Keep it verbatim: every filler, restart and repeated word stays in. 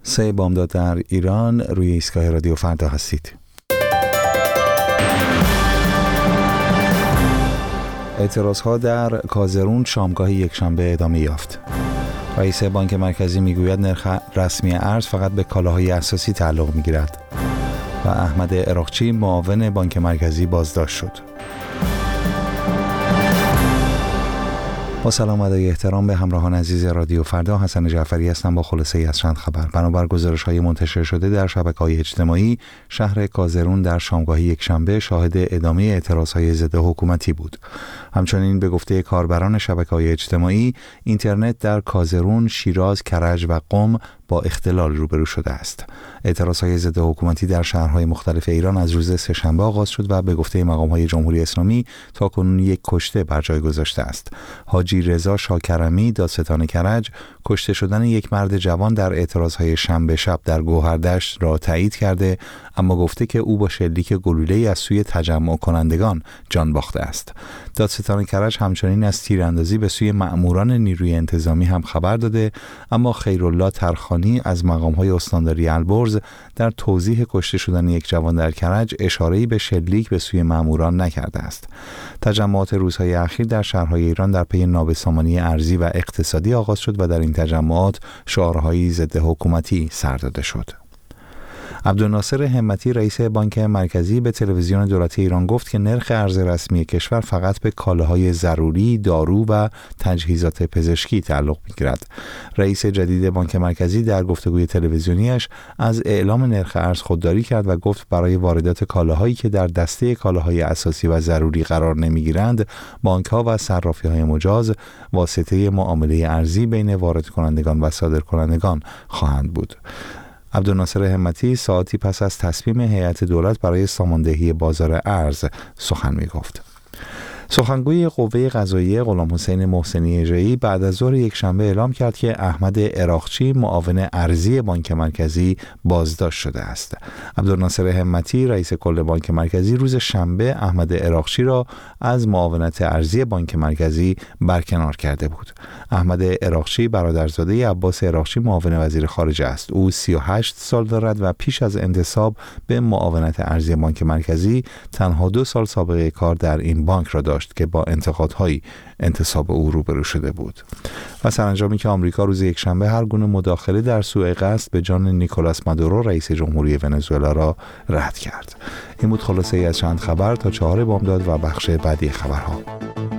سه بامداد در ایران، روی ایستگاه رادیو فردا هستید. اعتراضها در کازرون شامگاه یکشنبه ادامه یافت. رئیس بانک مرکزی میگوید نرخ رسمی ارز فقط به کالاهای اساسی تعلق میگیرد و احمد عراقچی معاون بانک مرکزی بازداشت شد. با سلام و ادای احترام به همراهان عزیز رادیو فردا، حسن جعفری هستم با خلاصه ای از چند خبر. بنابر گزارش‌های منتشر شده در شبکه‌های اجتماعی، شهر کازرون در شامگاه یکشنبه شاهد ادامه اعتراض‌های ضد حکومتی بود. همچنین به گفته کاربران شبکه‌های اجتماعی، اینترنت در کازرون، شیراز، کرج و قم با اختلال روبرو شده است. اعتراض‌های ضد حکومتی در شهرهای مختلف ایران از روز سه‌شنبه آغاز شد و به گفته مقام‌های جمهوری اسلامی تاکنون یک کشته بر جای گذاشته است. حاجی رضا شاکرمی، دادستان کرج، کشته شدن یک مرد جوان در اعتراض‌های شنبه شب در گوهردشت را تایید کرده، اما گفته که او با شلیک گلوله‌ای از سوی تجمع کنندگان جان باخته است. دادستان کرج همچنین از تیراندازی به سوی مأموران نیروی انتظامی هم خبر داده، اما خیرالله ترخانی از مقام‌های استانداری البرز در توضیح کشته شدن یک جوان در کرج اشاره‌ای به شلیک به سوی مأموران نکرده است. تجمعات روزهای اخیر در شهرهای ایران در پی نابسامانی ارزی و اقتصادی آغاز شد و در این تجمعات شعارهایی ضد حکومتی سر داده شد. عبدالناصر همتی، رئیس بانک مرکزی، به تلویزیون دولتی ایران گفت که نرخ ارز رسمی کشور فقط به کالاهای ضروری، دارو و تجهیزات پزشکی تعلق می‌گیرد. رئیس جدید بانک مرکزی در گفتگوی تلویزیونیش از اعلام نرخ ارز خودداری کرد و گفت برای واردات کالاهایی که در دسته کالاهای اساسی و ضروری قرار نمی‌گیرند، بانک‌ها و صرافی‌های مجاز واسطه معامله ارزی بین وارد کنندگان و صادر کنندگان خواهند بود. عبدالناصر همتی ساعتی پس از تصمیم هیئت دولت برای ساماندهی بازار ارز سخن می گفت. سخنگوی قوه قضاییه غلام حسین محسنی اژه‌ای بعد از ظهر یکشنبه اعلام کرد که احمد عراقچی معاون ارزی بانک مرکزی بازداشت شده است. عبدالناصر همتی رئیس کل بانک مرکزی روز شنبه احمد عراقچی را از معاونت ارزی بانک مرکزی برکنار کرده بود. احمد عراقچی برادرزاده عباس عراقچی معاون وزیر خارجه است. او سی و هشت سال دارد و پیش از انتصاب به معاونت ارزی بانک مرکزی تنها دو سال سابقه کار در این بانک را داشت که با انتقادهای انتصاب او روبرو شده بود. و سرانجامی که آمریکا روز یکشنبه هر گونه مداخله در سوء قصد به جان نیکولاس مادورو رئیس جمهوری ونزوئلا را رد کرد. این بود خلاصه ای از چند خبر تا چهار بامداد و بخش بعدی خبرها.